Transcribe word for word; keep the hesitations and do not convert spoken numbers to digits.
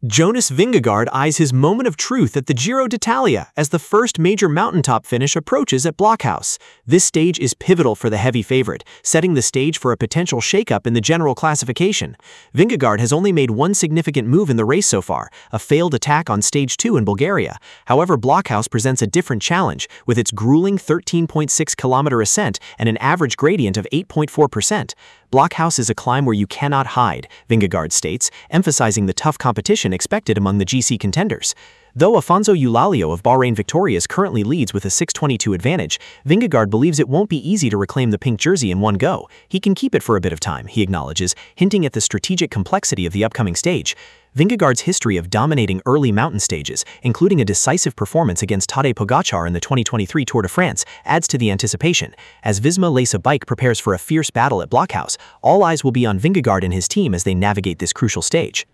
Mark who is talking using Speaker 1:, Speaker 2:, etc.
Speaker 1: Jonas Vingegaard eyes his moment of truth at the Giro d'Italia as the first major mountaintop finish approaches at Blockhouse. This stage is pivotal for the heavy favorite, setting the stage for a potential shakeup in the general classification. Vingegaard has only made one significant move in the race so far, a failed attack on stage two in Bulgaria. However, Blockhouse presents a different challenge, with its grueling thirteen point six kilometer ascent and an average gradient of eight point four percent. Blockhouse is a climb where you cannot hide, Vingegaard states, emphasizing the tough competition expected among the G C contenders. Though Afonso Eulalio of Bahrain Victorious currently leads with a six twenty-two advantage, Vingegaard believes it won't be easy to reclaim the pink jersey in one go. He can keep it for a bit of time, he acknowledges, hinting at the strategic complexity of the upcoming stage. Vingegaard's history of dominating early mountain stages, including a decisive performance against Tadej Pogacar in the twenty twenty-three Tour de France, adds to the anticipation. As Visma Lease Bike prepares for a fierce battle at Blockhouse, all eyes will be on Vingegaard and his team as they navigate this crucial stage.